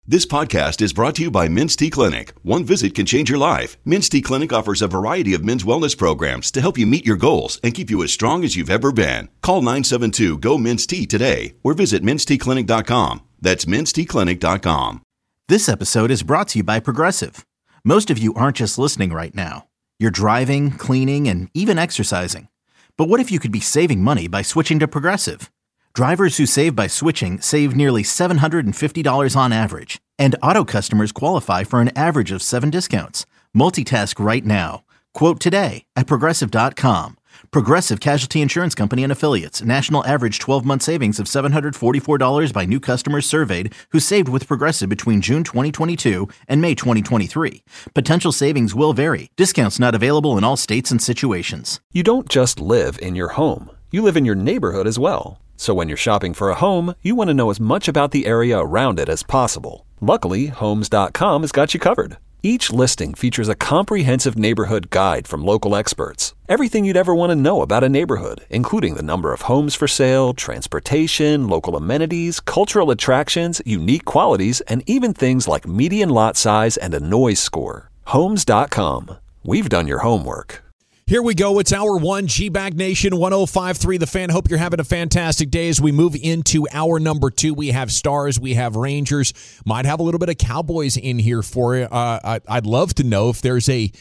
This podcast is brought to you by Men's T Clinic. One visit can change your life. Men's T Clinic offers a variety of men's wellness programs to help you meet your goals and keep you as strong as you've ever been. Call 972-GO-MEN'S-T today or visit menstclinic.com. That's menstclinic.com. This episode is brought to you by Progressive. Most of you aren't just listening right now. You're driving, cleaning, and even exercising. But what if you could be saving money by switching to Progressive? Drivers who save by switching save nearly $750 on average, and auto customers qualify for an average of 7 discounts. Multitask right now. Quote today at Progressive.com. Progressive Casualty Insurance Company and Affiliates. National average 12-month savings of $744 by new customers surveyed who saved with Progressive between June 2022 and May 2023. Potential savings will vary. Discounts not available in all states and situations. You don't just live in your home. You live in your neighborhood as well. So when you're shopping for a home, you want to know as much about the area around it as possible. Luckily, Homes.com has got you covered. Each listing features a comprehensive neighborhood guide from local experts. Everything you'd ever want to know about a neighborhood, including the number of homes for sale, transportation, local amenities, cultural attractions, unique qualities, and even things like median lot size and a noise score. Homes.com. We've done your homework. Here we go. It's hour one, G-Bag Nation 105.3 The Fan. Hope you're having a fantastic day. As we move into hour number 2, we have Stars, we have Rangers. Might have a little bit of Cowboys in here for you. I'd love to know if there's a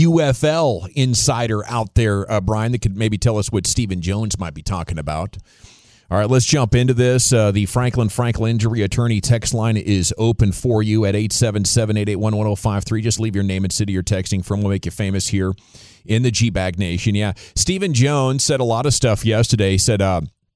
UFL insider out there, Brian, that could maybe tell us what Stephen Jones might be talking about. All right, let's jump into this. The Franklin Injury Attorney text line is open for you at 877-881-1053. Just leave your name and city you're texting from. We'll make you famous here in the G-Bag Nation. Yeah, Stephen Jones said a lot of stuff yesterday. He said,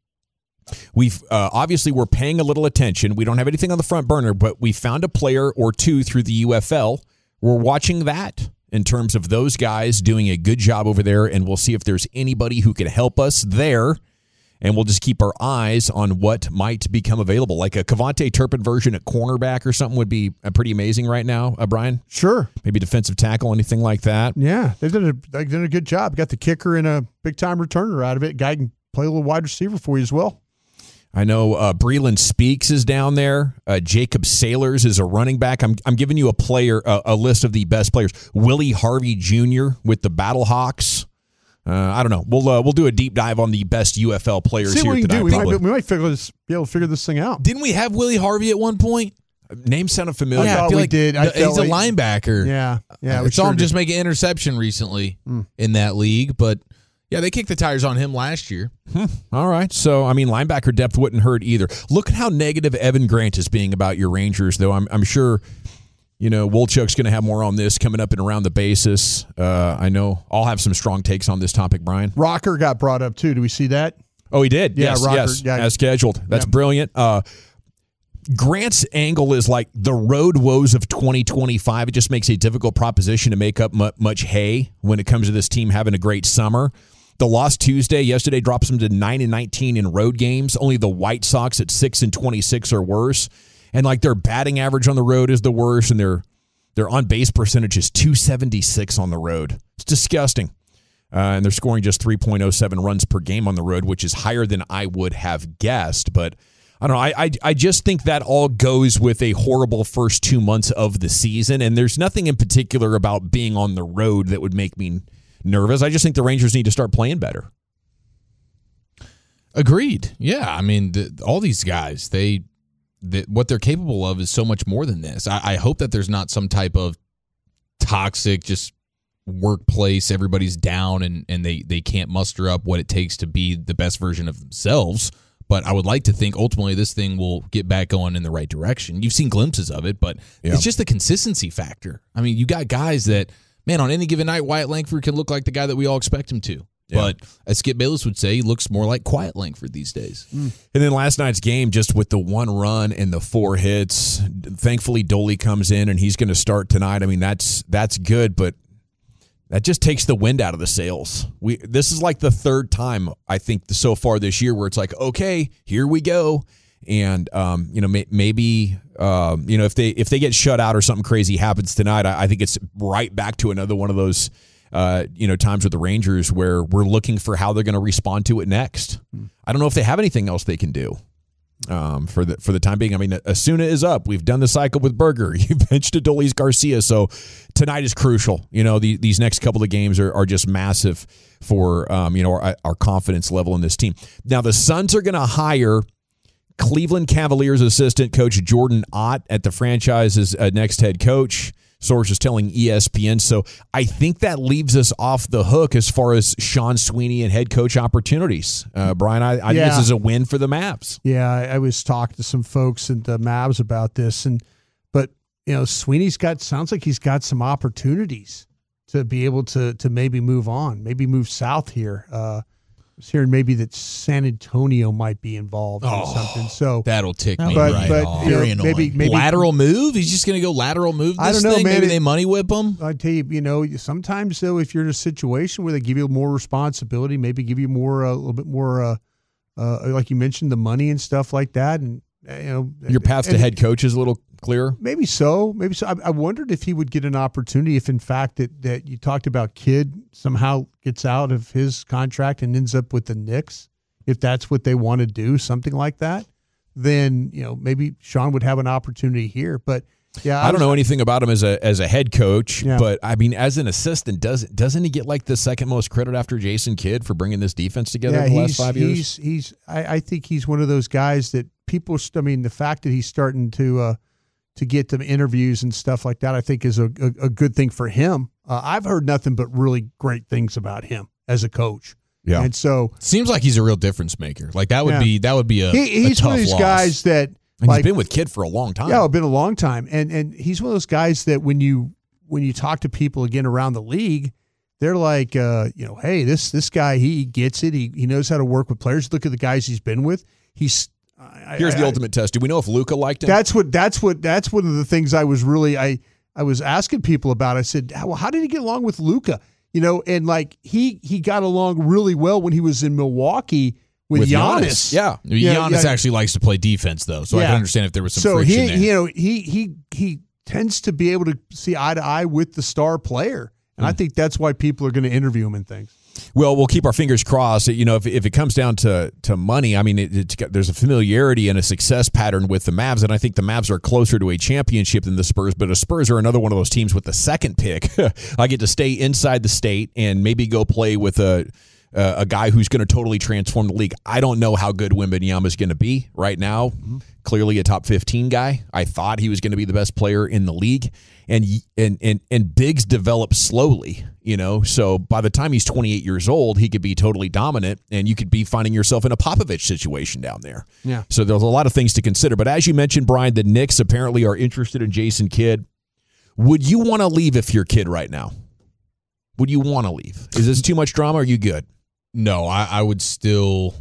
we've obviously we're paying a little attention. We don't have anything on the front burner, but we found a player or two through the UFL. We're watching that in terms of those guys doing a good job over there, and we'll see if there's anybody who can help us there. And we'll just keep our eyes on what might become available. Like a Kevontae Turpin version at cornerback or something would be pretty amazing right now, Brian? Sure. Maybe defensive tackle, anything like that? Yeah, they've done a good job. Got the kicker and a big-time returner out of it. Guy can play a little wide receiver for you as well. I know Breland Speaks is down there. Jacob Sailors is a running back. I'm giving you a list of the best players. Willie Harvey Jr. with the Battlehawks. I don't know. We'll do a deep dive on the best UFL players here tonight. We might be able to figure this thing out. Didn't we have Willie Harvey at one point? Name sounded familiar. Yeah, I feel we like did. He's a linebacker. Yeah. I saw him just make an interception recently in that league, but yeah, they kicked the tires on him last year. All right. So, I mean, linebacker depth wouldn't hurt either. Look at how negative Evan Grant is being about your Rangers, though. I'm sure, Wolchuk's going to have more on this coming up and around the basis. I know I'll have some strong takes on this topic, Brian. Rocker got brought up, too. Do we see that? Oh, he did? Yeah, Yes, Rocker, yes. yeah. As scheduled. That's brilliant. Grant's angle is like the road woes of 2025. It just makes a difficult proposition to make up much hay when it comes to this team having a great summer. The loss yesterday drops them to 9-19 in road games. Only the White Sox at 6-26 are worse. And like their batting average on the road is the worst, and their on-base percentage is .276 on the road. It's disgusting. And they're scoring just 3.07 runs per game on the road, which is higher than I would have guessed. But I don't know. I just think that all goes with a horrible first 2 months of the season, and there's nothing in particular about being on the road that would make me nervous. I just think the Rangers need to start playing better. Agreed. Yeah, I mean, all these guys, what they're capable of is so much more than this. I hope that there's not some type of toxic just workplace, everybody's down and they can't muster up what it takes to be the best version of themselves. But I would like to think ultimately this thing will get back going in the right direction. You've seen glimpses of it, but It's just the consistency factor. I mean, you got guys that, man, on any given night, Wyatt Langford can look like the guy that we all expect him to. Yeah. But as Skip Bayless would say, he looks more like Quiet Langford these days. And then last night's game, just with the 1 run and the 4 hits, thankfully Doley comes in and he's going to start tonight. I mean, that's good, but that just takes the wind out of the sails. This is like the third time, I think, so far this year where it's like, okay, here we go. And, maybe, if they get shut out or something crazy happens tonight, I think it's right back to another one of those times with the Rangers where we're looking for how they're going to respond to it next. I don't know if they have anything else they can do. for the time being. I mean, Asuna is up. We've done the cycle with Berger. You benched Adolis Garcia, so tonight is crucial. These next couple of games are just massive for our confidence level in this team. Now the Suns are going to hire Cleveland Cavaliers assistant coach Jordan Ott at the franchise's next head coach. Sources telling ESPN. So I think that leaves us off the hook as far as Sean Sweeney and head coach opportunities. Brian, I think this is a win for the Mavs. Yeah, I was talking to some folks at the Mavs about this, but Sweeney's sounds like he's got some opportunities to be able to maybe move on, maybe move south here. I was hearing maybe that San Antonio might be involved in something. So that'll tick me right off. Very annoying. Maybe lateral move. He's just going to go lateral move. This I don't know, thing? man. Maybe they money whip him. I tell you, sometimes though, if you're in a situation where they give you more responsibility, maybe give you more, a little bit more, like you mentioned, the money and stuff like that, and your path to head coach is a little clearer. Maybe so. I wondered if he would get an opportunity if, in fact, that you talked about Kidd somehow gets out of his contract and ends up with the Knicks. If that's what they want to do, something like that, then maybe Sean would have an opportunity here. But yeah, I don't know anything about him as a head coach, but I mean, as an assistant, doesn't he get like the second most credit after Jason Kidd for bringing this defense together in the last 5 years? I think he's one of those guys that people. I mean, the fact that he's starting to get them interviews and stuff like that, I think is a good thing for him. I've heard nothing but really great things about him as a coach. Yeah, and so seems like he's a real difference maker. Like that would be a he's a tough one of these loss. guys that. And he's been with Kidd for a long time. Yeah, it's been a long time. And he's one of those guys that when you talk to people again around the league, they're like, hey, this guy, he gets it. He knows how to work with players. Look at the guys he's been with. Here's the ultimate test. Do we know if Luka liked him? That's one of the things I was really I was asking people about. I said, well, how did he get along with Luka? And like he got along really well when he was in Milwaukee with Giannis. Yeah. Giannis actually likes to play defense, though, so I can understand if there was some friction there. He tends to be able to see eye to eye with the star player, and I think that's why people are going to interview him and things. Well, we'll keep our fingers crossed. If it comes down to money, I mean, there's a familiarity and a success pattern with the Mavs, and I think the Mavs are closer to a championship than the Spurs, but the Spurs are another one of those teams with the second pick. I get to stay inside the state and maybe go play with a guy who's going to totally transform the league. I don't know how good Wembanyama is going to be right now. Mm-hmm. Clearly a top 15 guy. I thought he was going to be the best player in the league. And bigs develop slowly, So by the time he's 28 years old, he could be totally dominant, and you could be finding yourself in a Popovich situation down there. Yeah. So there's a lot of things to consider. But as you mentioned, Brian, the Knicks apparently are interested in Jason Kidd. Would you want to leave if you're Kidd right now? Would you want to leave? Is this too much drama? Or are you good? No, I would still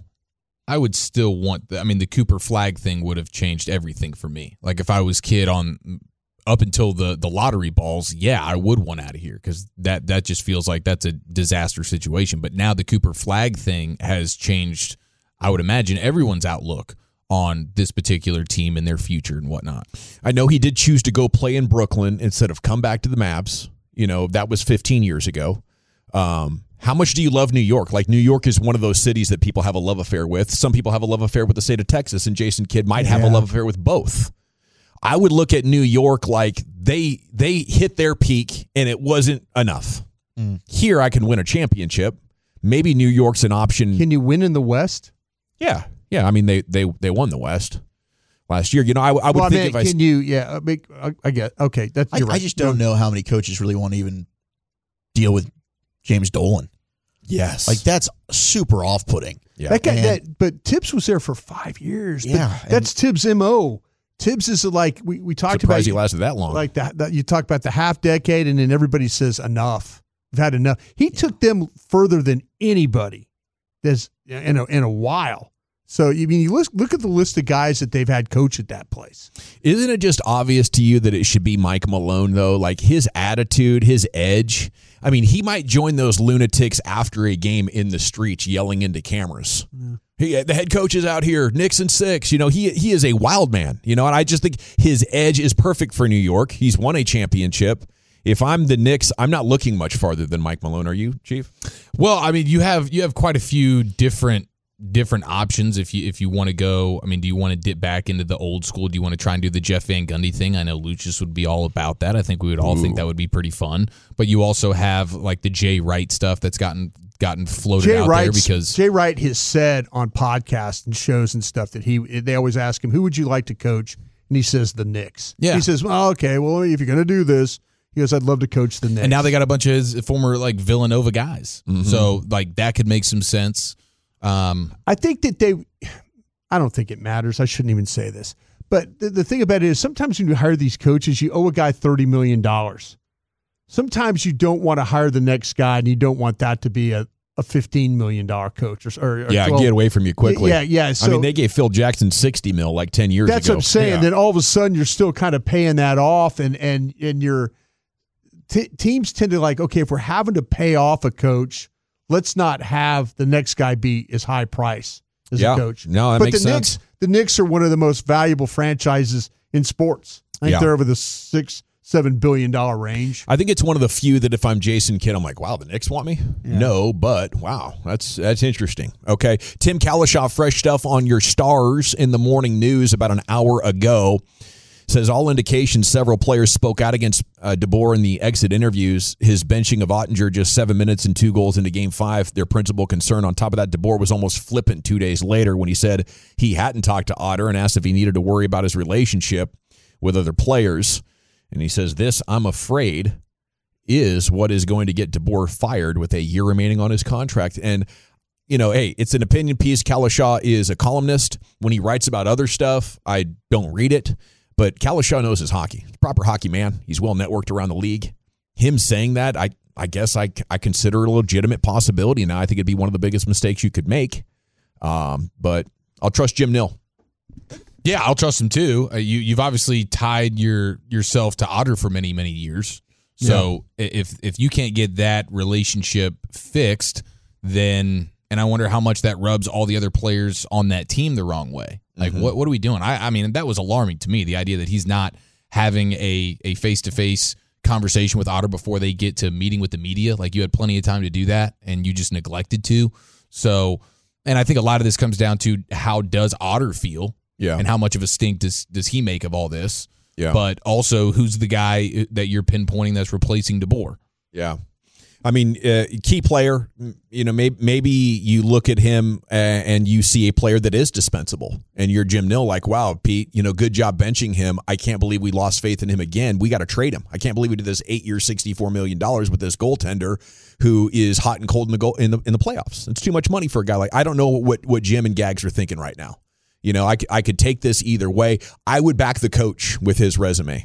want I mean, the Cooper Flag thing would have changed everything for me. Like if I was Kidd up until the lottery balls, yeah, I would want out of here because that just feels like that's a disaster situation. But now the Cooper Flag thing has changed, I would imagine, everyone's outlook on this particular team and their future and whatnot. I know he did choose to go play in Brooklyn instead of come back to the Mavs. That was 15 years ago. How much do you love New York? Like, New York is one of those cities that people have a love affair with. Some people have a love affair with the state of Texas, and Jason Kidd might have a love affair with both. I would look at New York like they hit their peak, and it wasn't enough. Here, I can win a championship. Maybe New York's an option. Can you win in the West? Yeah. I mean, they won the West last year. I would think if I... Can you, yeah, I get, okay. You're right. I just don't know how many coaches really want to even deal with James Dolan. Yes. Like, that's super off-putting. Yeah. That guy, but Tibbs was there for 5 years. Yeah. That's Tibbs' MO. Tibbs is like, we talked Surprised about. he lasted that long. Like that you talk about the half decade, and then everybody says, enough. We've had enough. He took them further than anybody in a while. So, you look at the list of guys that they've had coach at that place. Isn't it just obvious to you that it should be Mike Malone, though? Like, his attitude, his edge. I mean, he might join those lunatics after a game in the streets yelling into cameras. Yeah. The head coach is out here, Knicks and 6. He is a wild man, and I just think his edge is perfect for New York. He's won a championship. If I'm the Knicks, I'm not looking much farther than Mike Malone. Are you, Chief? Well, I mean, you have quite a few different different options if you want to go. I mean, do you want to dip back into the old school? Do you want to try and do the Jeff Van Gundy thing? I know Lucius would be all about that. I think we would all think that would be pretty fun. But you also have like the Jay Wright stuff that's gotten floated out there because Jay Wright has said on podcasts and shows and stuff that they always ask him, who would you like to coach? And he says the Knicks. Yeah. He says, well, okay, well, if you're going to do this, he goes, I'd love to coach the Knicks. And now they got a bunch of his former like Villanova guys. Mm-hmm. So like that could make some sense. I think that I don't think it matters. I shouldn't even say this. But the thing about it is sometimes when you hire these coaches, you owe a guy $30 million. Sometimes you don't want to hire the next guy and you don't want that to be a $15 million coach. Or get away from you quickly. Yeah. So, I mean, they gave Phil Jackson $60 million like 10 years ago. That's what I'm saying. Yeah. Then all of a sudden you're still kind of paying that off and your teams tend to like, okay, if we're having to pay off a coach, let's not have the next guy be as high price as a coach. No, that makes sense. The Knicks are one of the most valuable franchises in sports. I think they're over the $6-7 billion range. I think it's one of the few that if I'm Jason Kidd, I'm like, wow, the Knicks want me? Yeah. No, but wow, that's interesting. Okay, Tim Kalishaw, fresh stuff on your Stars in the Morning News about an hour ago. Says all indications several players spoke out against DeBoer in the exit interviews. His benching of Ottinger just 7 minutes and 2 goals into Game 5, their principal concern. On top of that, DeBoer was almost flippant 2 days later when he said he hadn't talked to Otter and asked if he needed to worry about his relationship with other players. And he says, this, I'm afraid, is what is going to get DeBoer fired with a year remaining on his contract. And, you know, hey, it's an opinion piece. Kalishaw is a columnist. When he writes about other stuff, I don't read it. But Kalishaw knows his hockey. He's a proper hockey man. He's well networked around the league. Him saying that, I guess I consider it a legitimate possibility. Now I think it'd be one of the biggest mistakes you could make. But I'll trust Jim Nill. Yeah, I'll trust him too. You've obviously tied yourself to Otter for many, many years. So if you can't get that relationship fixed, then and I wonder how much that rubs all the other players on that team the wrong way. Like, what are we doing? I mean, that was alarming to me, the idea that he's not having a face-to-face conversation with Otter before they get to meeting with the media. Like, you had plenty of time to do that, and you just neglected to. So, and I think a lot of this comes down to how does Otter feel and how much of a stink does he make of all this. Yeah. But also, who's the guy that you're pinpointing that's replacing DeBoer? Yeah. I mean, key player, you know, maybe you look at him and you see a player that is dispensable and you're Jim Nill like, wow, Pete, you know, good job benching him. I can't believe we lost faith in him again. We got to trade him. I can't believe we did this 8 years, $64 million with this goaltender who is hot and cold in the playoffs. It's too much money for a guy like, I don't know what Jim and Gags are thinking right now. You know, I could take this either way. I would back the coach with his resume.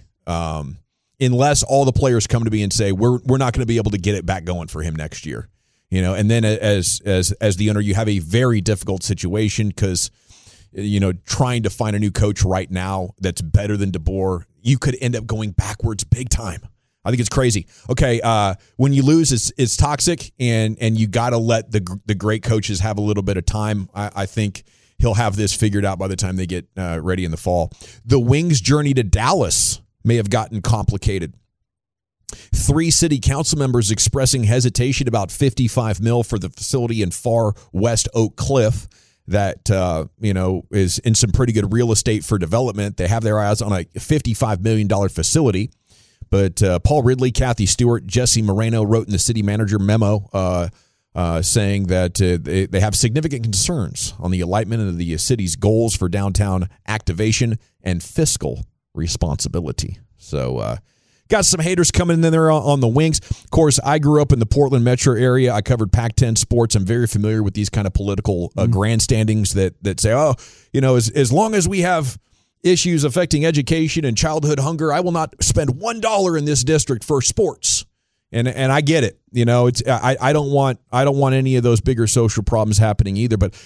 Unless all the players come to me and say we're not going to be able to get it back going for him next year, you know. And then as the owner, you have a very difficult situation because, you know, trying to find a new coach right now that's better than DeBoer, you could end up going backwards big time. I think it's crazy. Okay, when you lose, it's toxic, and you got to let the great coaches have a little bit of time. I think he'll have this figured out by the time they get ready in the fall. The Wings' journey to Dallas may have gotten complicated. 3 city council members expressing hesitation about $55 million for the facility in far west Oak Cliff that, you know, is in some pretty good real estate for development. They have their eyes on a $55 million facility. But Paul Ridley, Kathy Stewart, Jesse Moreno wrote in the city manager memo saying that they have significant concerns on the alignment of the city's goals for downtown activation and fiscal responsibility. So got some haters coming in there on the Wings. Of course, I grew up in the Portland metro area. I covered Pac-10 sports. I'm very familiar with these kind of political grandstandings that say, oh, you know, as long as we have issues affecting education and childhood hunger, I will not spend $1 in this district for sports. And I get it. You know, it's I don't want any of those bigger social problems happening either. But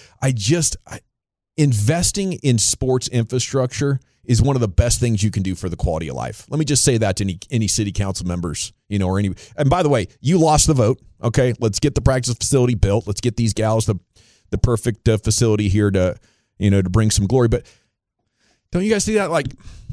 investing in sports infrastructure is one of the best things you can do for the quality of life. Let me just say that to any city council members, you know, or any. And by the way, you lost the vote. Okay, let's get the practice facility built. Let's get these gals the perfect facility here to, you know, to bring some glory. But don't you guys see that? Like,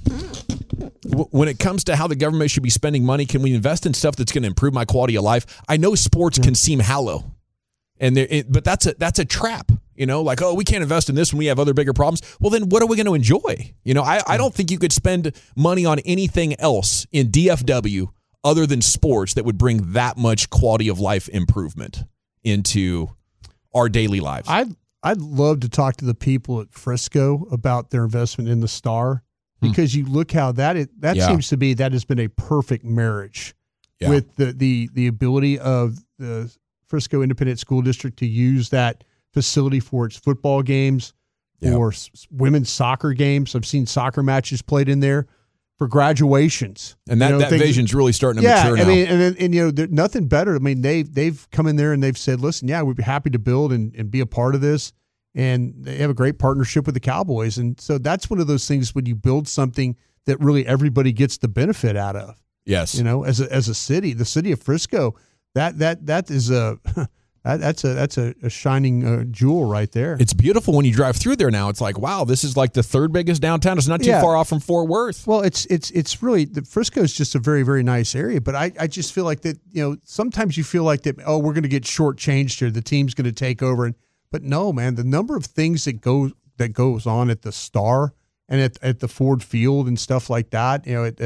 when it comes to how the government should be spending money, can we invest in stuff that's going to improve my quality of life? I know sports can seem hollow, but that's a trap. Like, oh, we can't invest in this when we have other bigger problems. Well, then what are we going to enjoy? I don't think you could spend money on anything else in DFW other than sports that would bring that much quality of life improvement into our daily lives. I'd love to talk to the people at Frisco about their investment in the Star, because you look how that seems to be, that has been a perfect marriage with the ability of the Frisco Independent School District to use that facility for its football games, or women's soccer games. I've seen soccer matches played in there, for graduations. And that vision's really starting to mature now. I mean, and there's nothing better. I mean, they've come in there and they've said, listen, we'd be happy to build and be a part of this. And they have a great partnership with the Cowboys. And so that's one of those things when you build something that really everybody gets the benefit out of. Yes. As a city, the city of Frisco, that is that's a shining jewel right there. It's beautiful when you drive through there now. It's like, wow, this is like the third biggest downtown. It's not too far off from Fort Worth. Well, it's really, the Frisco is just a very, very nice area. But I just feel like that, sometimes you feel like that, oh, we're going to get shortchanged here. The team's going to take over. But no, man, the number of things that goes on at the Star and at the Ford Field and stuff like that,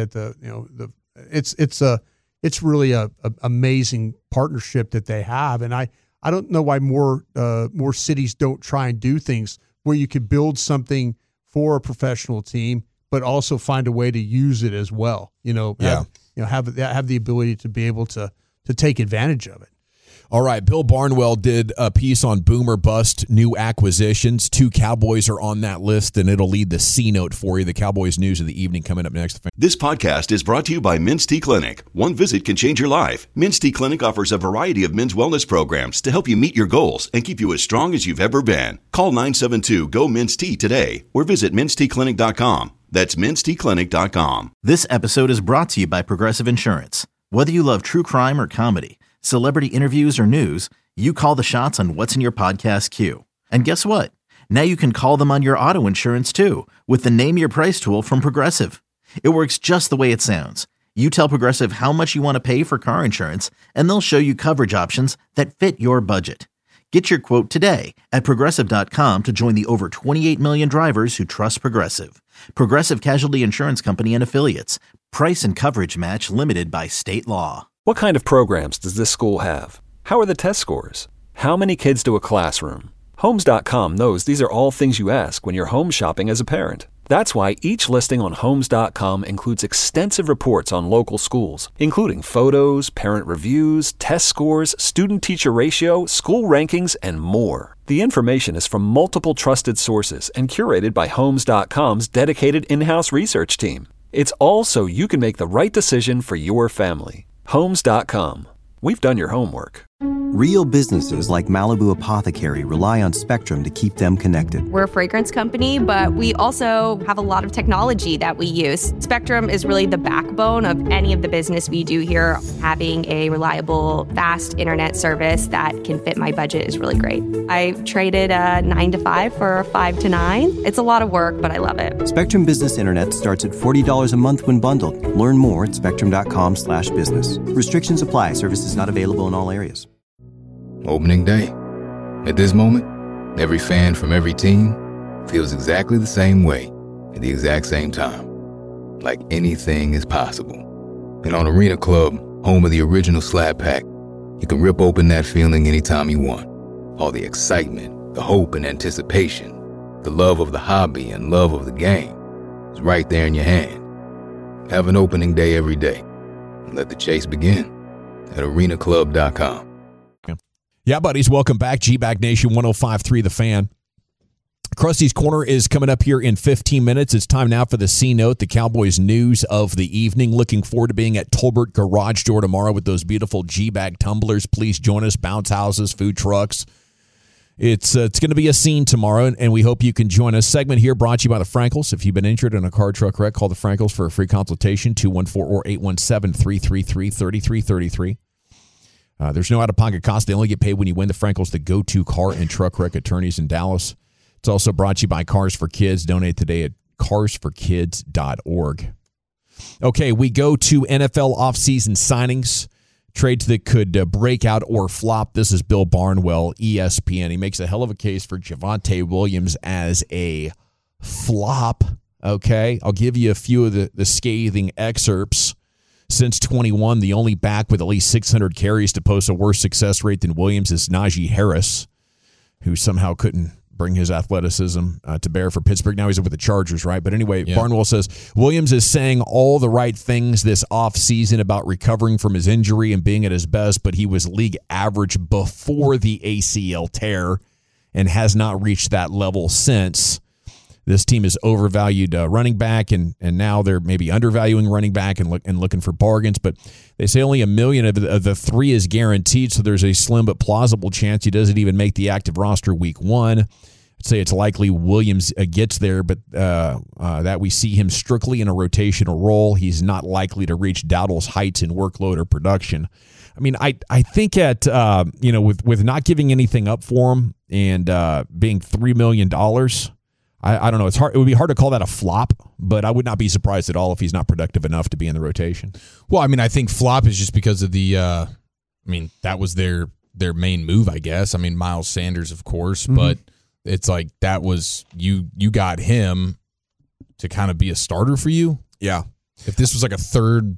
it's really a amazing partnership that they have. And I don't know why more cities don't try and do things where you could build something for a professional team, but also find a way to use it as well. Have the ability to be able to take advantage of it. All right, Bill Barnwell did a piece on boom or bust new acquisitions. 2 Cowboys are on that list, and it'll lead the C-note for you. The Cowboys news of the evening coming up next. This podcast is brought to you by Minstead Clinic. One visit can change your life. Minstead Clinic offers a variety of men's wellness programs to help you meet your goals and keep you as strong as you've ever been. Call 972-GO-MINSTEA today or visit minsteadclinic.com. That's minsteadclinic.com. This episode is brought to you by Progressive Insurance. Whether you love true crime or comedy, celebrity interviews or news, you call the shots on what's in your podcast queue. And guess what? Now you can call them on your auto insurance too with the Name Your Price tool from Progressive. It works just the way it sounds. You tell Progressive how much you want to pay for car insurance, and they'll show you coverage options that fit your budget. Get your quote today at Progressive.com to join the over 28 million drivers who trust Progressive. Progressive Casualty Insurance Company and Affiliates. Price and coverage match limited by state law. What kind of programs does this school have? How are the test scores? How many kids do a classroom? Homes.com knows these are all things you ask when you're home shopping as a parent. That's why each listing on Homes.com includes extensive reports on local schools, including photos, parent reviews, test scores, student-teacher ratio, school rankings, and more. The information is from multiple trusted sources and curated by Homes.com's dedicated in-house research team. It's all so you can make the right decision for your family. Homes.com. We've done your homework. Real businesses like Malibu Apothecary rely on Spectrum to keep them connected. We're a fragrance company, but we also have a lot of technology that we use. Spectrum is really the backbone of any of the business we do here. Having a reliable, fast internet service that can fit my budget is really great. I traded a 9 to 5 for a 5 to 9. It's a lot of work, but I love it. Spectrum Business Internet starts at $40 a month when bundled. Learn more at spectrum.com/business. Restrictions apply. Services not available in all areas. Opening day. At this moment, every fan from every team feels exactly the same way at the exact same time. Like anything is possible. And on Arena Club, home of the original Slab Pack, you can rip open that feeling anytime you want. All the excitement, the hope and anticipation, the love of the hobby and love of the game is right there in your hand. Have an opening day every day and let the chase begin at arenaclub.com. Yeah, buddies, welcome back. G-Bag Nation 105.3 The Fan. Krusty's Corner is coming up here in 15 minutes. It's time now for the C-Note, the Cowboys news of the evening. Looking forward to being at Tolbert Garage Door tomorrow with those beautiful G-Bag tumblers. Please join us, bounce houses, food trucks. It's going to be a scene tomorrow, and we hope you can join us. Segment here brought to you by the Frankels. If you've been injured in a car truck wreck, call the Frankels for a free consultation, 214 or 817-333-3333. There's no out-of-pocket cost. They only get paid when you win. The Frankels, the go-to car and truck wreck attorneys in Dallas. It's also brought to you by Cars for Kids. Donate today at carsforkids.org. Okay, we go to NFL offseason signings. Trades that could break out or flop. This is Bill Barnwell, ESPN. He makes a hell of a case for Javonte Williams as a flop. Okay, I'll give you a few of the scathing excerpts. Since 21, the only back with at least 600 carries to post a worse success rate than Williams is Najee Harris, who somehow couldn't bring his athleticism to bear for Pittsburgh. Now he's with the Chargers, right? But anyway, Barnwell says, Williams is saying all the right things this offseason about recovering from his injury and being at his best, but he was league average before the ACL tear and has not reached that level since. This team is overvalued running back, and now they're maybe undervaluing running back and looking for bargains. But they say only $1 million of the $3 is guaranteed, so there's a slim but plausible chance he doesn't even make the active roster week 1. I'd say it's likely Williams gets there, but that we see him strictly in a rotational role. He's not likely to reach Dowdle's heights in workload or production. I mean, I think at with not giving anything up for him and being $3 million. I don't know. It would be hard to call that a flop, but I would not be surprised at all if he's not productive enough to be in the rotation. Well, I mean, I think flop is just because of the. That was their main move, I guess. I mean, Miles Sanders, of course, but it's like that was you got him to kind of be a starter for you. Yeah. If this was like a third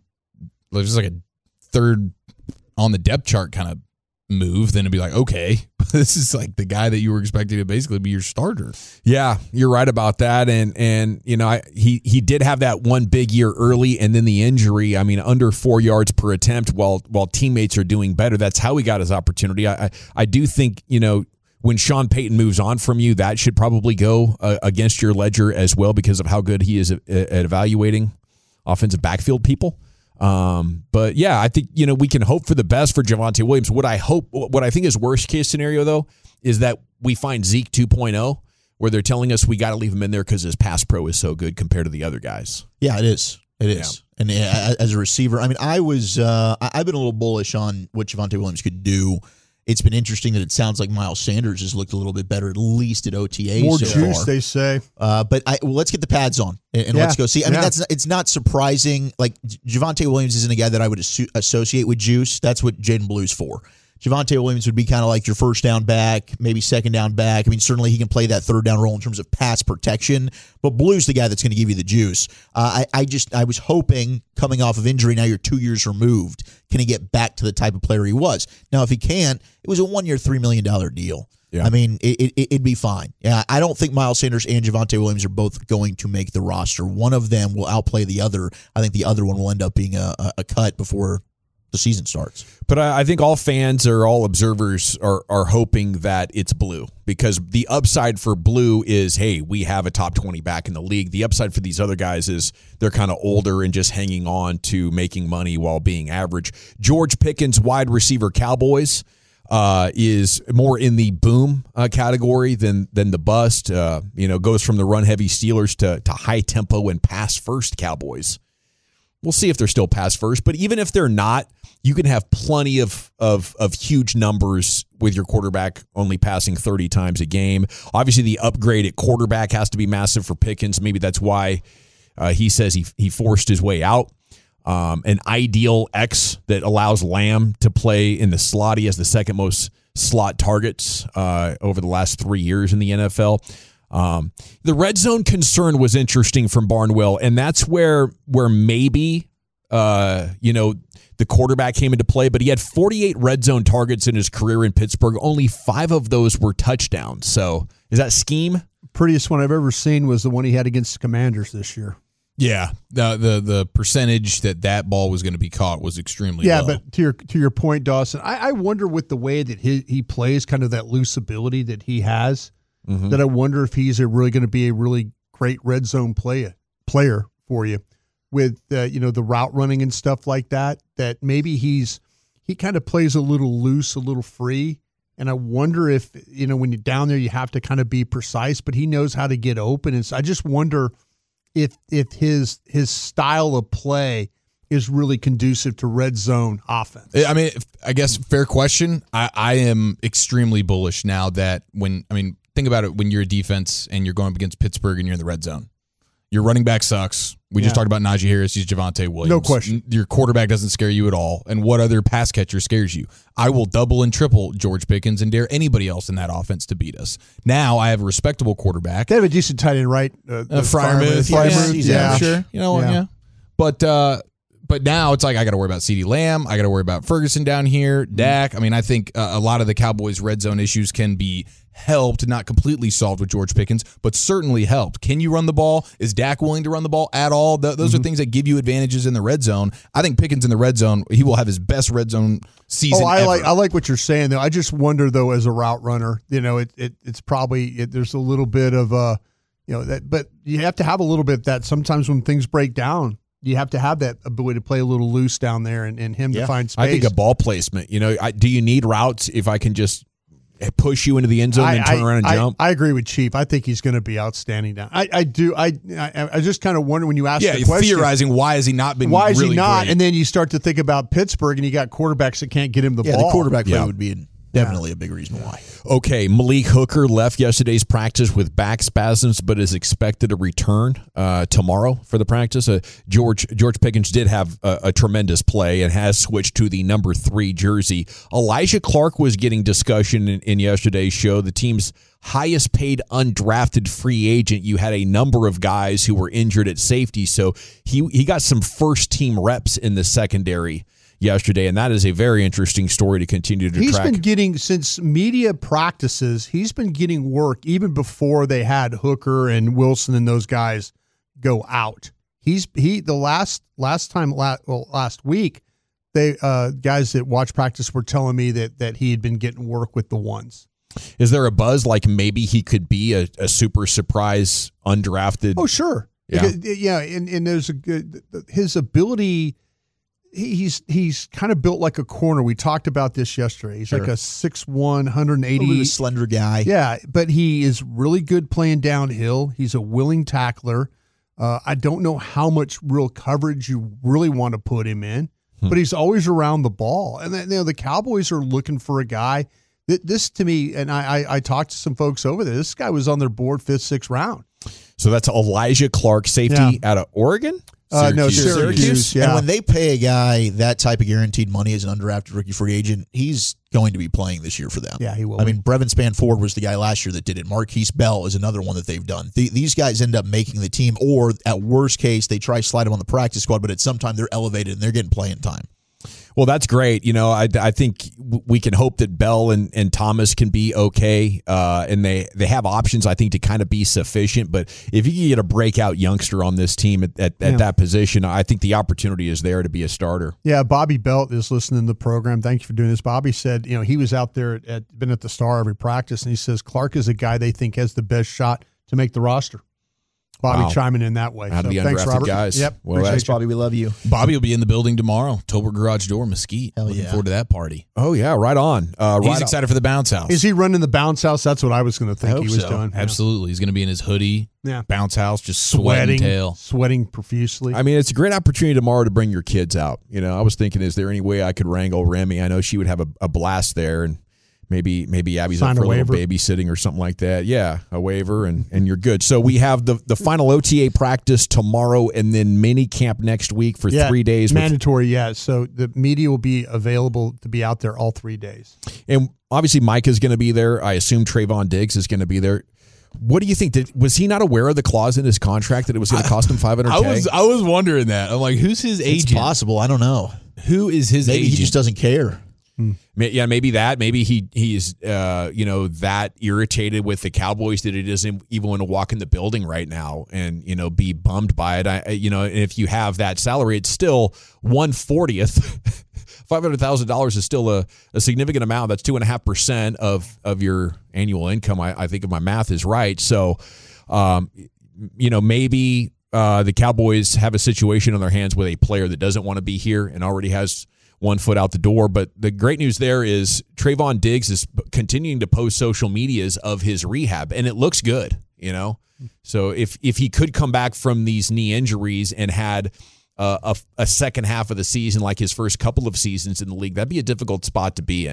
on the depth chart kind of move, then it'd be like, okay, this is like the guy that you were expecting to basically be your starter. Yeah, you're right about that. And he did have that one big year early, and then the injury. I mean, under 4 yards per attempt while teammates are doing better. That's how he got his opportunity. I do think, when Sean Payton moves on from you, that should probably go against your ledger as well because of how good he is at evaluating offensive backfield people. But yeah, I think, we can hope for the best for Javonte Williams. What I think is worst case scenario though, is that we find Zeke 2.0 where they're telling us we got to leave him in there because his pass pro is so good compared to the other guys. Yeah, it is. It is. Yeah. And as a receiver, I mean, I've been a little bullish on what Javonte Williams could do. It's been interesting that it sounds like Miles Sanders has looked a little bit better, at least at OTA. More so juice, far. they say. But let's get the pads on and let's go see. I mean, it's not surprising. Like Javonte Williams isn't a guy that I would associate with juice. That's what Jaden Blue's for. Javonte Williams would be kind of like your first down back, maybe second down back. I mean, certainly he can play that third down role in terms of pass protection, but Blue's the guy that's going to give you the juice. I was hoping coming off of injury, now you're 2 years removed, can he get back to the type of player he was? Now, if he can't, it was a 1 year, $3 million deal. Yeah. I mean, it'd be fine. Yeah, I don't think Miles Sanders and Javonte Williams are both going to make the roster. One of them will outplay the other. I think the other one will end up being a cut before the season starts. But I think all fans or all observers are hoping that it's Blue because the upside for Blue is, hey, we have a top 20 back in the league. The upside for these other guys is they're kind of older and just hanging on to making money while being average. George Pickens, wide receiver Cowboys, is more in the boom category than the bust. Goes from the run-heavy Steelers to high-tempo and pass-first Cowboys. We'll see if they're still pass first, but even if they're not, you can have plenty of huge numbers with your quarterback only passing 30 times a game. Obviously, the upgrade at quarterback has to be massive for Pickens. Maybe that's why he says he forced his way out. An ideal X that allows Lamb to play in the slot. He has the second most slot targets over the last 3 years in the NFL. The red zone concern was interesting from Barnwell, and that's where maybe the quarterback came into play, but he had 48 red zone targets in his career in Pittsburgh. Only 5 of those were touchdowns. So is that scheme? Prettiest one I've ever seen was the one he had against the Commanders this year. Yeah, the percentage that ball was going to be caught was extremely low. But to your point, Dawson, I wonder with the way that he plays, kind of that loose ability that he has, that I wonder if he's really going to be a really great red zone player for you with the route running and stuff like that. That maybe he kind of plays a little loose, a little free, and I wonder if when you're down there you have to kind of be precise, but he knows how to get open. And so I just wonder if his style of play is really conducive to red zone offense. I mean, I guess fair question. I am extremely bullish now that think about it when you're a defense and you're going up against Pittsburgh and you're in the red zone. Your running back sucks. We just talked about Najee Harris. He's Javonte Williams. No question. Your quarterback doesn't scare you at all. And what other pass catcher scares you? I will double and triple George Pickens and dare anybody else in that offense to beat us. Now I have a respectable quarterback. They have a decent tight end, right? Freiermuth. Yeah, sure. You know what? Yeah. But now it's like I got to worry about CeeDee Lamb. I got to worry about Ferguson down here, Dak. I mean, I think a lot of the Cowboys' red zone issues can be helped, not completely solved with George Pickens, but certainly helped. Can you run the ball? Is Dak willing to run the ball at all? Those are things that give you advantages in the red zone. I think Pickens in the red zone, he will have his best red zone season ever. I like what you're saying, though. I just wonder, though, as a route runner, it's probably there's a little bit of but you have to have a little bit that sometimes when things break down, you have to have that ability to play a little loose down there and him to find space. I think a ball placement, do you need routes if I can just push you into the end zone and turn around and jump? I agree with Chief. I think he's going to be outstanding down. I do. I just kind of wonder when you ask the question. Theorizing why has he not been Why is really he not? great? And then you start to think about Pittsburgh and you got quarterbacks that can't get him the ball. The quarterback play would be definitely a big reason why. Okay, Malik Hooker left yesterday's practice with back spasms, but is expected to return tomorrow for the practice. George Pickens did have a tremendous play and has switched to the number 3 jersey. Elijah Clark was getting discussion in yesterday's show. The team's highest paid undrafted free agent. You had a number of guys who were injured at safety, so he got some first team reps in the secondary yesterday, and that is a very interesting story to continue to track. He's been getting, since media practices, he's been getting work even before they had Hooker and Wilson and those guys go out. Last week, they guys that watch practice were telling me that he had been getting work with the ones. Is there a buzz like maybe he could be a super surprise undrafted? Oh, sure. Yeah. And there's his ability. He's kind of built like a corner. We talked about this yesterday. He's like a 6'1", 180. A slender guy. Yeah, but he is really good playing downhill. He's a willing tackler. I don't know how much real coverage you really want to put him in, but he's always around the ball. And the Cowboys are looking for a guy. This to me, and I talked to some folks over there, this guy was on their board 5th, 6th round. So that's Elijah Clark, safety out of Oregon? No, Syracuse. Yeah. And when they pay a guy that type of guaranteed money as an undrafted rookie free agent, he's going to be playing this year for them. Yeah, he will. I mean, Brevin Spann-Ford was the guy last year that did it. Marquise Bell is another one that they've done. These guys end up making the team, or at worst case, they try to slide them on the practice squad, but at some time they're elevated and they're getting playing time. Well, that's great. I think we can hope that Bell and Thomas can be okay, and they have options, I think, to kind of be sufficient. But if you can get a breakout youngster on this team at that position, I think the opportunity is there to be a starter. Yeah, Bobby Belt is listening to the program. Thank you for doing this. Bobby said, he was out there, been at the Star every practice, and he says Clark is a guy they think has the best shot to make the roster. Bobby chiming in that way. Out of the undrafted Robert. guys. Yep. Well, thanks, Bobby. We love you. Bobby will be in the building tomorrow. Tolbert Garage Door, Mesquite. Looking forward to that party. Oh, yeah, right on. He's excited for the bounce house. Is he running the bounce house? That's what I was going to think he was doing. Absolutely. He's going to be in his hoodie, bounce house, just sweating profusely. I mean, it's a great opportunity tomorrow to bring your kids out. I was thinking, is there any way I could wrangle Remy? I know she would have a blast there, and maybe Abby's up for a little babysitting or something like that. Yeah, a waiver, and you're good. So we have the final OTA practice tomorrow, and then mini camp next week for 3 days. Mandatory, So the media will be available to be out there all 3 days. And obviously Mike is going to be there. I assume Trayvon Diggs is going to be there. What do you think? Was he not aware of the clause in his contract that it was going to cost him $500K? I was wondering that. I'm like, who's his agent? It's possible. I don't know. Who is his agent? Maybe he just doesn't care. Yeah, maybe that. Maybe he's that irritated with the Cowboys that he doesn't even want to walk in the building right now and be bummed by it. And if you have that salary, it's still 1/40th. $500,000 is still a significant amount. That's 2.5% of your annual income. I think if my math is right. So, maybe the Cowboys have a situation on their hands with a player that doesn't want to be here and already has one foot out the door. But the great news there is Trayvon Diggs is continuing to post social medias of his rehab, and it looks good, So if he could come back from these knee injuries and had a second half of the season like his first couple of seasons in the league, that'd be a difficult spot to be in.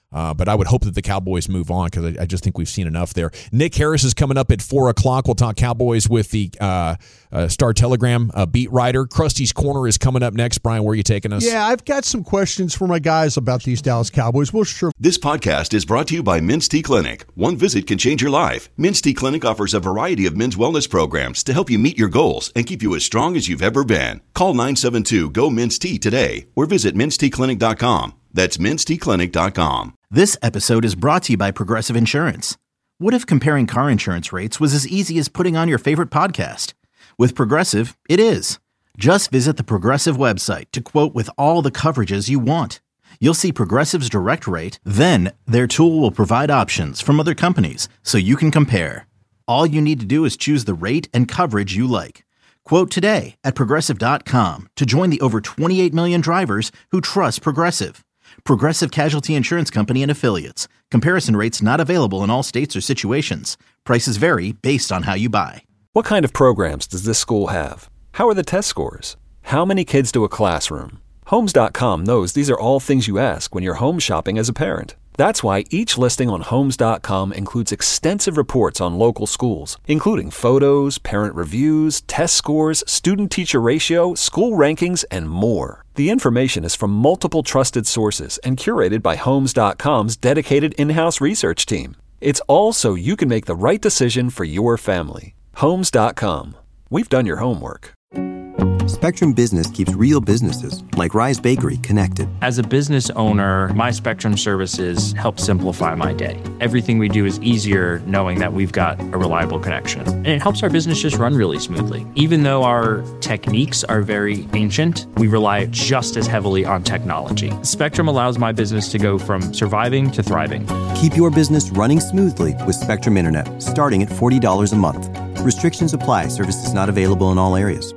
But I would hope that the Cowboys move on because I just think we've seen enough there. Nick Harris is coming up at 4 o'clock. We'll talk Cowboys with the Star-Telegram beat writer. Krusty's Corner is coming up next. Brian, where are you taking us? Yeah, I've got some questions for my guys about these Dallas Cowboys. We'll sure. This podcast is brought to you by Men's T Clinic. One visit can change your life. Men's T Clinic offers a variety of men's wellness programs to help you meet your goals and keep you as strong as you've ever been. Call 972-GO-MEN'S-T today or visit mensteclinic.com. That's mensteclinic.com. This episode is brought to you by Progressive Insurance. What if comparing car insurance rates was as easy as putting on your favorite podcast? With Progressive, it is. Just visit the Progressive website to quote with all the coverages you want. You'll see Progressive's direct rate, then their tool will provide options from other companies so you can compare. All you need to do is choose the rate and coverage you like. Quote today at Progressive.com to join the over 28 million drivers who trust Progressive. Progressive Casualty Insurance Company and Affiliates. Comparison rates not available in all states or situations. Prices vary based on how you buy. What kind of programs does this school have? How are the test scores? How many kids do a classroom? Homes.com knows these are all things you ask when you're home shopping as a parent. That's why each listing on Homes.com includes extensive reports on local schools, including photos, parent reviews, test scores, student-teacher ratio, school rankings, and more. The information is from multiple trusted sources and curated by Homes.com's dedicated in-house research team. It's all so you can make the right decision for your family. Homes.com. We've done your homework. Spectrum Business keeps real businesses, like Rise Bakery, connected. As a business owner, my Spectrum services help simplify my day. Everything we do is easier knowing that we've got a reliable connection. And it helps our business just run really smoothly. Even though our techniques are very ancient, we rely just as heavily on technology. Spectrum allows my business to go from surviving to thriving. Keep your business running smoothly with Spectrum Internet, starting at $40 a month. Restrictions apply. Services not available in all areas.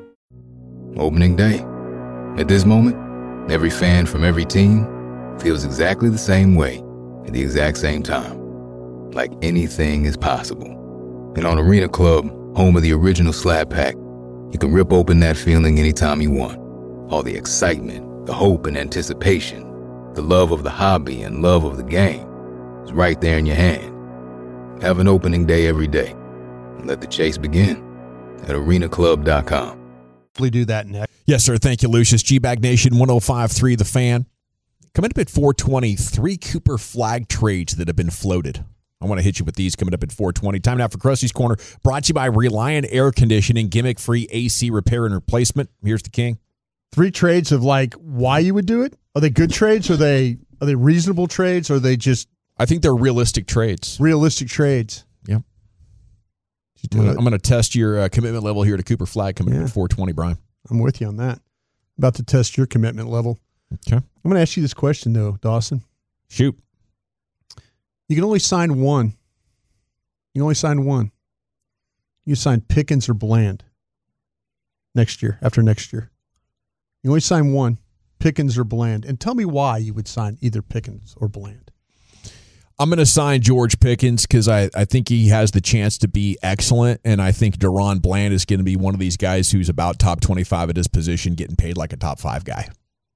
Opening day. At this moment, every fan from every team feels exactly the same way at the exact same time. Like anything is possible. And on Arena Club, home of the original Slab Pack, you can rip open that feeling anytime you want. All the excitement, the hope and anticipation, the love of the hobby and love of the game is right there in your hand. Have an opening day every day. And let the chase begin at arenaclub.com. Do that next. Yes, sir. Thank you, Lucius. G-Bag Nation 105.3 The Fan. Coming up at 4:20, 3 Cooper flag trades that have been floated. I want to hit you with these coming up at 4:20. Time now for Krusty's Corner, brought to you by Reliant Air Conditioning, gimmick-free AC repair and replacement. Here's the king. 3 trades of like why you would do it. Are they good trades? Are they reasonable trades? Or are they just? I think they're realistic trades. Realistic trades. Yep. I'm going to test your commitment level here to Cooper Flag coming up at 4:20, Brian. I'm with you on that. About to test your commitment level. Okay. I'm going to ask you this question, though, Dawson. Shoot. You can only sign one. You can only sign one. You sign Pickens or Bland after next year. You only sign one, Pickens or Bland. And tell me why you would sign either Pickens or Bland. I'm going to sign George Pickens because I think he has the chance to be excellent, and I think Deron Bland is going to be one of these guys who's about top 25 at his position, getting paid like a top 5 guy.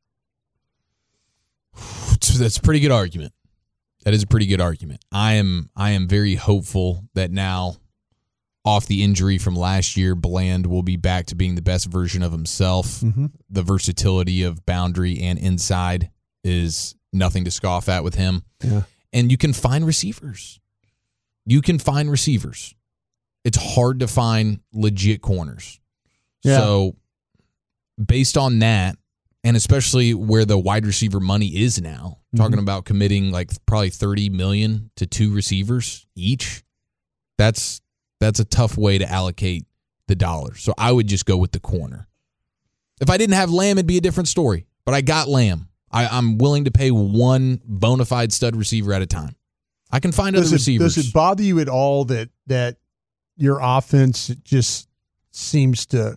That's a pretty good argument. That is a pretty good argument. I am very hopeful that now, off the injury from last year, Bland will be back to being the best version of himself. Mm-hmm. The versatility of boundary and inside is nothing to scoff at with him. Yeah. And you can find receivers. It's hard to find legit corners. Yeah. So based on that, and especially where the wide receiver money is now, talking about committing like probably $30 million to 2 receivers each, that's a tough way to allocate the dollars. So I would just go with the corner. If I didn't have Lamb, it'd be a different story. But I got Lamb. I'm willing to pay one bona fide stud receiver at a time. I can find other receivers. Does it bother you at all that your offense just seems to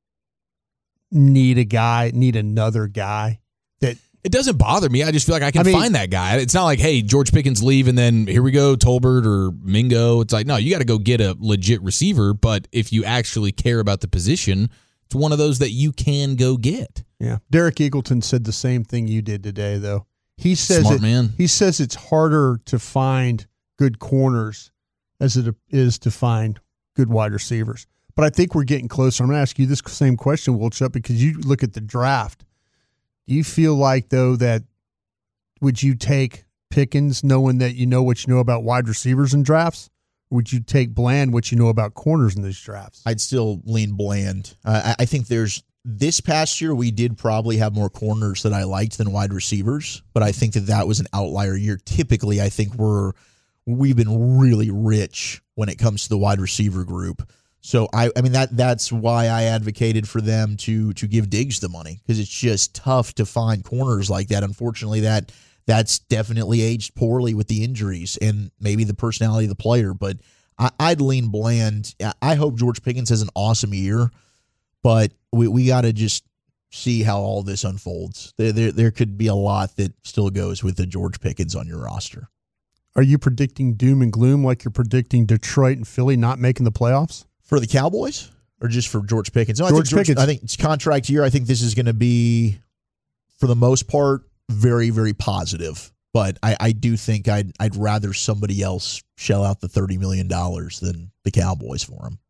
need another guy? That it doesn't bother me. I just feel like I can find that guy. It's not like, hey, George Pickens leave and then here we go, Tolbert or Mingo. It's like, no, you got to go get a legit receiver. But if you actually care about the position, it's one of those that you can go get. Yeah. Derek Eagleton said the same thing you did today, though. He says Smart man. He says it's harder to find good corners as it is to find good wide receivers. But I think we're getting closer. I'm going to ask you this same question, Wilchup, because you look at the draft. Do you feel like, though, that would you take Pickens knowing that you know what you know about wide receivers in drafts? Or would you take Bland what you know about corners in these drafts? I'd still lean Bland. I think this past year we did probably have more corners that I liked than wide receivers, but I think that was an outlier year. Typically, I think we've been really rich when it comes to the wide receiver group. So I mean that's why I advocated for them to give Diggs the money, because it's just tough to find corners like that. Unfortunately, that's definitely aged poorly with the injuries and maybe the personality of the player. But I'd lean Bland. I hope George Pickens has an awesome year, but we got to just see how all this unfolds. There could be a lot that still goes with the George Pickens on your roster. Are you predicting doom and gloom like you're predicting Detroit and Philly not making the playoffs? For the Cowboys or just for George Pickens? No, Pickens. I think it's contract year. I think this is going to be, for the most part, very, very positive. But I do think I'd rather somebody else shell out the $30 million than the Cowboys for him.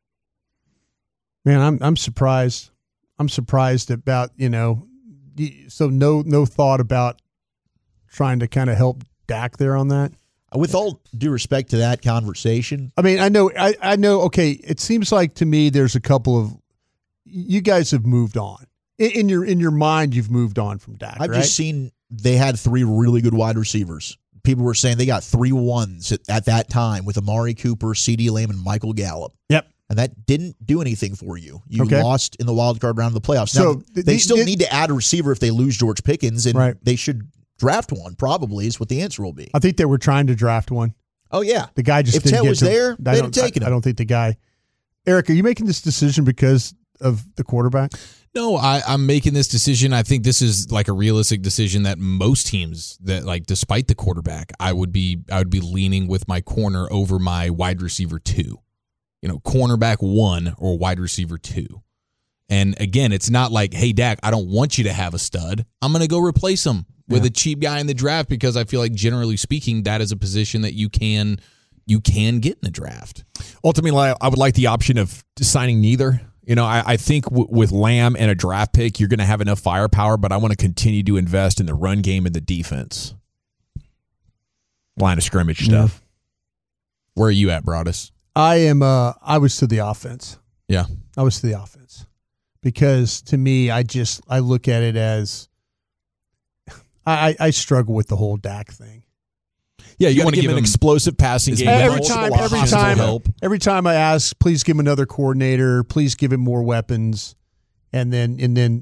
Man, I'm surprised. I'm surprised about, so no thought about trying to kind of help Dak there on that. With all due respect to that conversation, I mean, I know. Okay, it seems like to me there's a couple of you guys have moved on in your mind. You've moved on from Dak. I've just seen they had 3 really good wide receivers. People were saying they got 3 ones at that time with Amari Cooper, CeeDee Lamb, and Michael Gallup. Yep. And that didn't do anything for you. You lost in the wild card round of the playoffs. Now, So they still need to add a receiver if they lose George Pickens, and they should draft one, probably, is what the answer will be. I think they were trying to draft one. Oh, yeah. The guy just if didn't Ted get was to, there, they'd have taken him. I don't think the guy. Eric, are you making this decision because of the quarterback? No, I'm making this decision. I think this is like a realistic decision that most teams that, like, despite the quarterback, I would be leaning with my corner over my wide receiver 2. Cornerback 1 or wide receiver 2. And again, it's not like, hey, Dak, I don't want you to have a stud. I'm going to go replace him with a cheap guy in the draft, because I feel like, generally speaking, that is a position that you can get in the draft. Ultimately, I would like the option of signing neither. I think with Lamb and a draft pick, you're going to have enough firepower, but I want to continue to invest in the run game and the defense. Line of scrimmage stuff. Where are you at, Broadus? I was to the offense. Yeah. I was to the offense. Because to me, I look at it as I struggle with the whole Dak thing. Yeah, you want to give him an explosive passing game. Every time I ask, please give him another coordinator, please give him more weapons, and then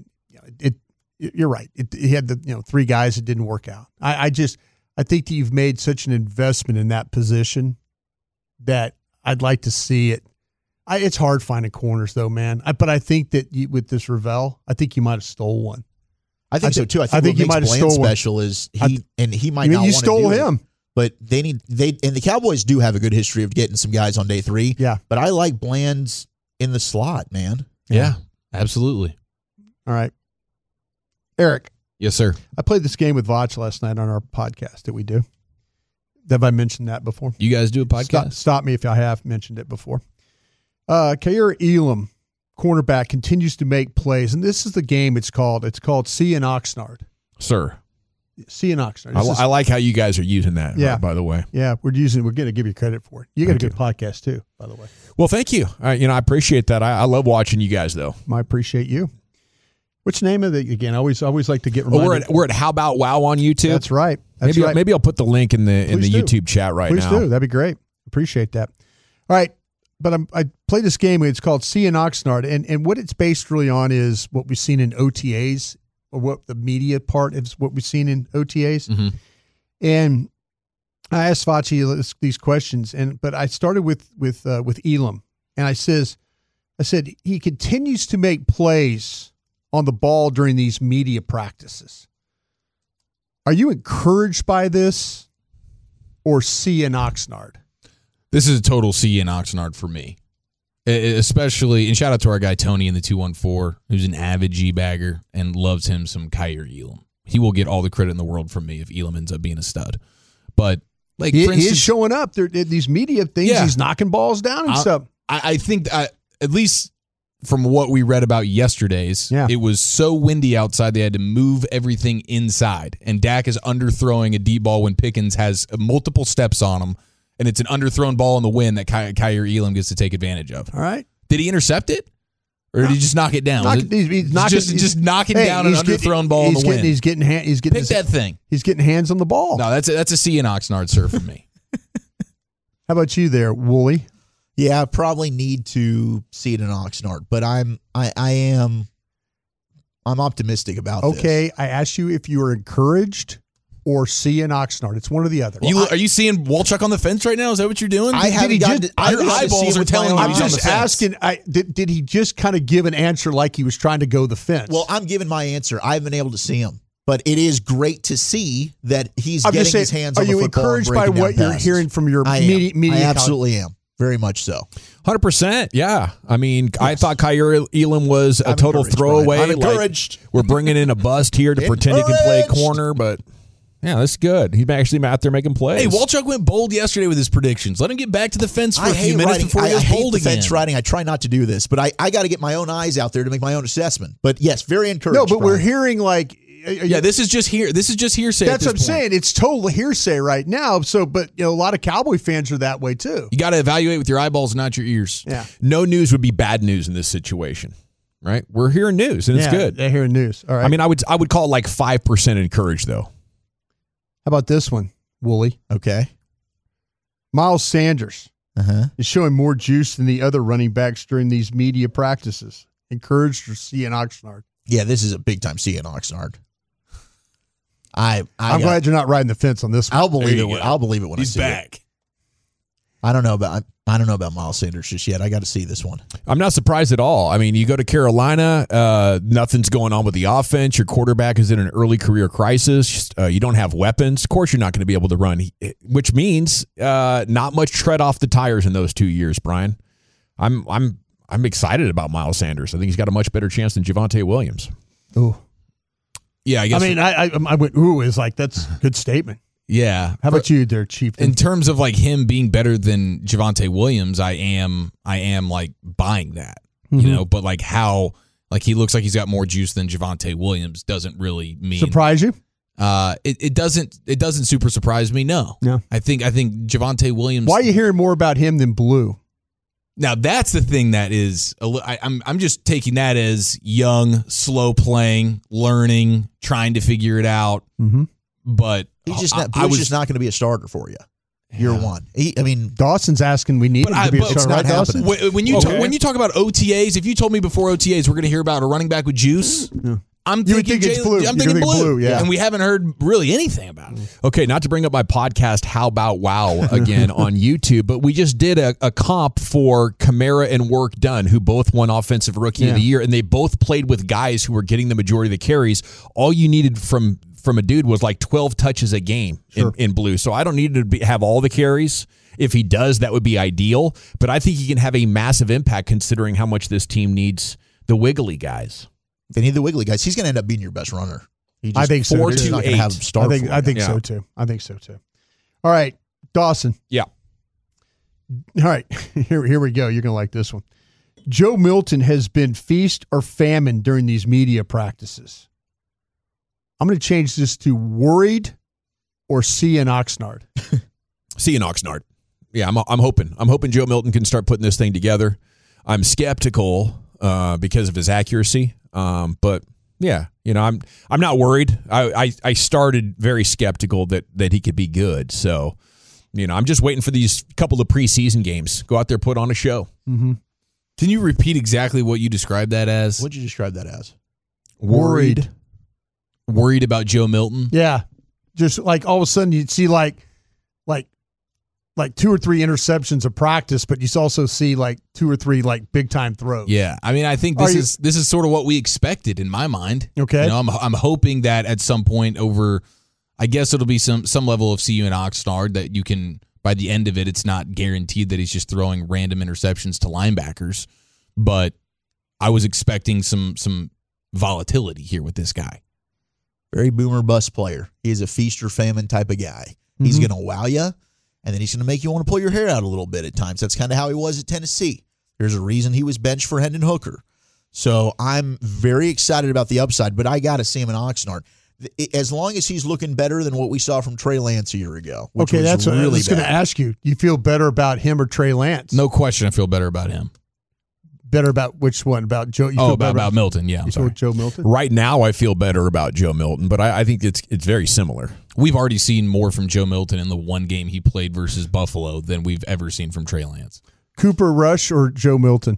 you're right. He had the 3 guys that didn't work out. I think that you've made such an investment in that position that I'd like to see it. It's hard finding corners though, man. But I think that with this Ravel, I think you might have stole one. I think so too. I think you might have stolen special is he might not. You stole him. But and the Cowboys do have a good history of getting some guys on day 3. Yeah. But I like Bland's in the slot, man. Yeah, absolutely. All right. Eric. Yes, sir. I played this game with Vach last night on our podcast. Did we do? Have I mentioned that before? You guys do a podcast? Stop me if I have mentioned it before. Kaiir Elam, cornerback, continues to make plays. And this is the game it's called. It's called C and Oxnard. Sir. C and Oxnard. I like how you guys are using that, by the way. Yeah, we're going to give you credit for it. You got a good podcast too, by the way. Well, thank you. I appreciate that. I love watching you guys, though. I appreciate you. What's the name of it again? I always like to get reminded. We're at How About Wow on YouTube. That's right. Maybe I'll put the link in the YouTube chat now. Please do. That'd be great. Appreciate that. All right. But I played this game. It's called C and Oxnard. And what it's based really on is what we've seen in OTAs, or what the media part is what we've seen in OTAs. Mm-hmm. And I asked Facci these questions, but I started with Elam. And I said, he continues to make plays on the ball during these media practices. Are you encouraged by this, or C and Oxnard? This is a total C and Oxnard for me. Especially, and shout out to our guy Tony in the 214, who's an avid G-bagger and loves him some Kaiir Elam. he will get all the credit in the world from me if Elam ends up being a stud. But like, he for instance, is showing up. There, these media things, he's knocking balls down and stuff. I think at least from what we read about yesterday's, it was so windy outside they had to move everything inside. And Dak is underthrowing a deep ball when Pickens has multiple steps on him, and it's an underthrown ball in the wind that Kaiir Elam gets to take advantage of. All right. Did he intercept it? Or did he just knock it down? He's knocking down an underthrown ball in the wind. He's getting Pick that thing. He's getting hands on the ball. No, that's a C in Oxnard, sir, for me. How about you there, Wooly? Yeah, I probably need to see it in Oxnard, but I'm optimistic about this. Okay, I asked you if you were encouraged or see in Oxnard. It's one or the other. Are you seeing Walchuk on the fence right now? Is that what you're doing? I haven't gotten your eyeballs are telling you. I'm just asking. Did he just kind of give an answer like he was trying to go the fence? Well, I'm giving my answer. I haven't been able to see him, but it is great to see that he's getting his hands on the football. Are you encouraged by what you're hearing from your media? I absolutely am. Very much so. 100%. Yeah. I mean, yes. I thought Kaiir Elam was a total throwaway. I'm encouraged. Like, we're bringing in a bust here to pretend he can play corner, but yeah, that's good. He's actually out there making plays. Hey, Walchuk went bold yesterday with his predictions. Let him get back to the fence for a few minutes before he goes bold again. Fence riding. I try not to do this, but I got to get my own eyes out there to make my own assessment. But yes, very encouraged. No, but we're hearing like. This is just hearsay. That's what I'm saying. It's total hearsay right now. So, but a lot of Cowboy fans are that way too. You got to evaluate with your eyeballs, not your ears. Yeah. No news would be bad news in this situation, right? We're hearing news, and it's good. They're hearing news. All right. I mean, I would call it like 5% encouraged, though. How about this one, Wooly? Okay. Miles Sanders is showing more juice than the other running backs during these media practices. Encouraged or see in Oxnard? Yeah, this is a big time see in Oxnard. I'm glad you're not riding the fence on this one. I'll believe it. I'll believe it when I see back. it. I don't know about Miles Sanders just yet. I got to see this one. I'm not surprised at all. I mean, you go to Carolina, nothing's going on with the offense. Your quarterback is in an early career crisis. You don't have weapons. Of course, you're not going to be able to run, which means not much tread off the tires in those 2 years, Brian. I'm excited about Miles Sanders. I think he's got a much better chance than Javonte Williams. Ooh. Yeah, I guess. I mean, I went, ooh, is like, that's a good statement. Yeah. How about you there, Chief? In terms of like him being better than Javonte Williams, I am like buying that, but like how, like he looks like he's got more juice than Javonte Williams doesn't really mean. Surprise you? It doesn't super surprise me. No. I think Javonte Williams. Why are you hearing more about him than Blue? Now that's the thing that is I'm just taking that as young, slow playing, learning, trying to figure it out. Mm-hmm. But he's just not going to be a starter for you. Year one. Dawson's asking we need him to be a starter. Right, Dawson? When you talk about OTAs, if you told me before OTAs we're going to hear about a running back with juice, I'm thinking Blue. I'm thinking Blue. Yeah. And we haven't heard really anything about it. Okay, not to bring up my podcast, How About Wow, again on YouTube, but we just did a comp for Kamara and Work Done, who both won Offensive Rookie of the Year, and they both played with guys who were getting the majority of the carries. All you needed from a dude was like 12 touches a game in Blue. So I don't need to have all the carries. If he does, that would be ideal. But I think he can have a massive impact considering how much this team needs the wiggly guys. They need the wiggly guys. He's going to end up being your best runner. I think so. 4-2-8. Not going to have start. I think so too. I think so too. All right, Dawson. Yeah. All right, here we go. You're going to like this one. Joe Milton has been feast or famine during these media practices. I'm going to change this to worried or see in Oxnard. See in Oxnard. Yeah, I'm hoping. I'm hoping Joe Milton can start putting this thing together. I'm skeptical because of his accuracy. But yeah, I'm not worried. I started very skeptical that he could be good. So, I'm just waiting for these couple of preseason games. Go out there, put on a show. Mm-hmm. Can you repeat exactly what you described that as? What'd you describe that as? Worried about Joe Milton? Yeah. Just like all of a sudden you'd see like 2 or 3 interceptions of practice, but you also see like 2 or 3 like big time throws. Yeah, I mean, I think this is sort of what we expected in my mind. Okay, I'm hoping that at some point over, I guess it'll be some level of CU and Oxnard that you can by the end of it. It's not guaranteed that he's just throwing random interceptions to linebackers, but I was expecting some volatility here with this guy. Very boomer bust player. He is a feast or famine type of guy. He's going to wow you, and then he's going to make you want to pull your hair out a little bit at times. That's kind of how he was at Tennessee. There's a reason he was benched for Hendon Hooker. So I'm very excited about the upside, but I got to see him in Oxnard. As long as he's looking better than what we saw from Trey Lance a year ago. Which was that's what really I was going to ask you. You feel better about him or Trey Lance? No question, I feel better about him. Better about which one? About Joe? About Milton, yeah. You feel Joe Milton? Right now, I feel better about Joe Milton, but I think it's very similar. We've already seen more from Joe Milton in the one game he played versus Buffalo than we've ever seen from Trey Lance. Cooper Rush or Joe Milton?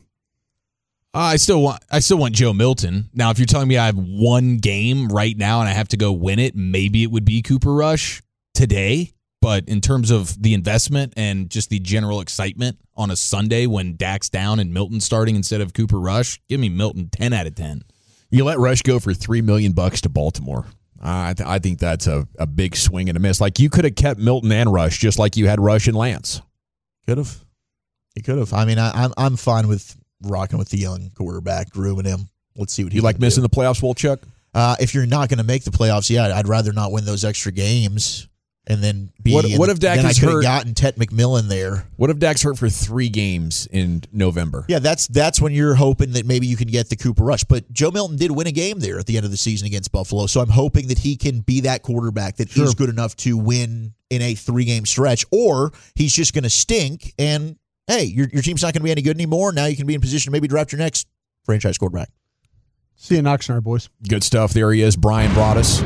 I still want Joe Milton. Now, if you're telling me I have one game right now and I have to go win it, maybe it would be Cooper Rush today. But in terms of the investment and just the general excitement on a Sunday when Dak's down and Milton starting instead of Cooper Rush, give me Milton 10 out of 10. You let Rush go for $3 million to Baltimore. I think that's a big swing and a miss. Like, you could have kept Milton and Rush just like you had Rush and Lance. Could have. You could have. I mean, I'm fine with rocking with the young quarterback, grooming him. Let's see what he You like missing the playoffs, Wolchuk? If you're not going to make the playoffs, yeah, I'd rather not win those extra games and then be. What if Dak is hurt? I could have gotten Ted McMillan there. What if Dak's hurt for 3 games in November? Yeah, that's when you're hoping that maybe you can get the Cooper Rush. But Joe Milton did win a game there at the end of the season against Buffalo, so I'm hoping that he can be that quarterback that is good enough to win in a 3-game stretch, or he's just going to stink and. Hey, your team's not going to be any good anymore. Now you can be in position to maybe draft your next franchise quarterback. See you in Oxnard, boys. Good stuff. There he is, Brian Broaddus,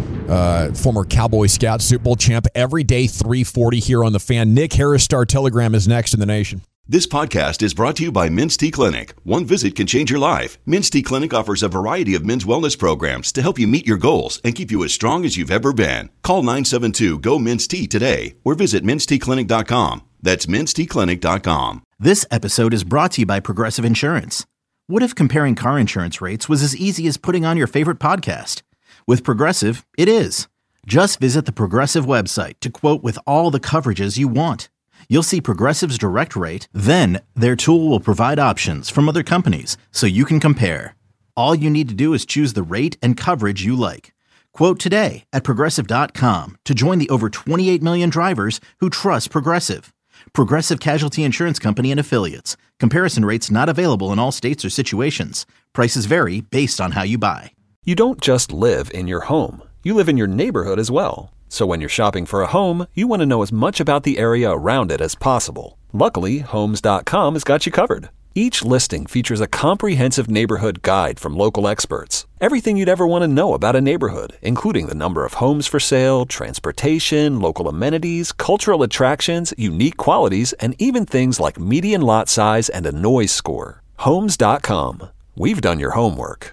former Cowboy Scout, Super Bowl champ. Every day, 3:40 here on The Fan. Nick Harris, Star Telegram, is next in the nation. This podcast is brought to you by Men's T Clinic. One visit can change your life. Men's T Clinic offers a variety of men's wellness programs to help you meet your goals and keep you as strong as you've ever been. Call 972-GO-MEN'S-T today or visit menstclinic.com. That's menstclinic.com. This episode is brought to you by Progressive Insurance. What if comparing car insurance rates was as easy as putting on your favorite podcast? With Progressive, it is. Just visit the Progressive website to quote with all the coverages you want. You'll see Progressive's direct rate, then their tool will provide options from other companies so you can compare. All you need to do is choose the rate and coverage you like. Quote today at Progressive.com to join the over 28 million drivers who trust Progressive. Progressive Casualty Insurance Company and Affiliates. Comparison rates not available in all states or situations. Prices vary based on how you buy. You don't just live in your home. You live in your neighborhood as well. So when you're shopping for a home, you want to know as much about the area around it as possible. Luckily, Homes.com has got you covered. Each listing features a comprehensive neighborhood guide from local experts. Everything you'd ever want to know about a neighborhood, including the number of homes for sale, transportation, local amenities, cultural attractions, unique qualities, and even things like median lot size and a noise score. Homes.com. We've done your homework.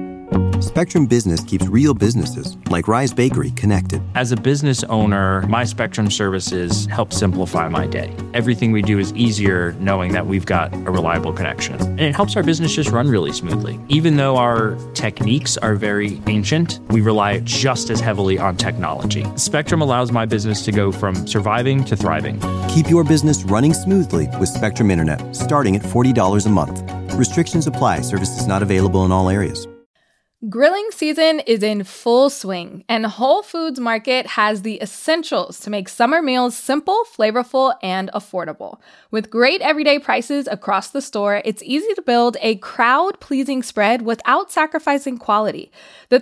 Spectrum Business keeps real businesses, like Rise Bakery, connected. As a business owner, my Spectrum services help simplify my day. Everything we do is easier knowing that we've got a reliable connection. And it helps our business just run really smoothly. Even though our techniques are very ancient, we rely just as heavily on technology. Spectrum allows my business to go from surviving to thriving. Keep your business running smoothly with Spectrum Internet, starting at $40 a month. Restrictions apply. Services not available in all areas. Grilling season is in full swing, and Whole Foods Market has the essentials to make summer meals simple, flavorful, and affordable. With great everyday prices across the store, it's easy to build a crowd-pleasing spread without sacrificing quality. The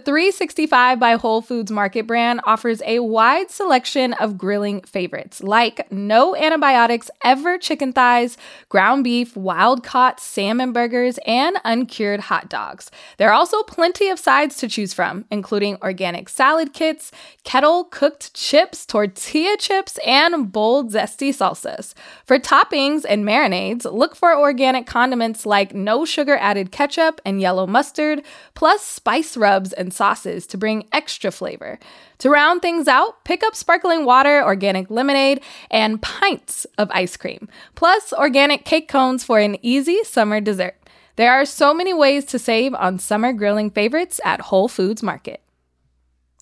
365 by Whole Foods Market brand offers a wide selection of grilling favorites, like no antibiotics ever chicken thighs, ground beef, wild-caught salmon burgers, and uncured hot dogs. There are also plenty of sides to choose from, including organic salad kits, kettle-cooked chips, tortilla chips, and bold, zesty salsas. For toppings and marinades, look for organic condiments like no sugar-added ketchup and yellow mustard, plus spice rubs and sauces to bring extra flavor. To round things out, pick up sparkling water, organic lemonade, and pints of ice cream, plus organic cake cones for an easy summer dessert. There are so many ways to save on summer grilling favorites at Whole Foods Market.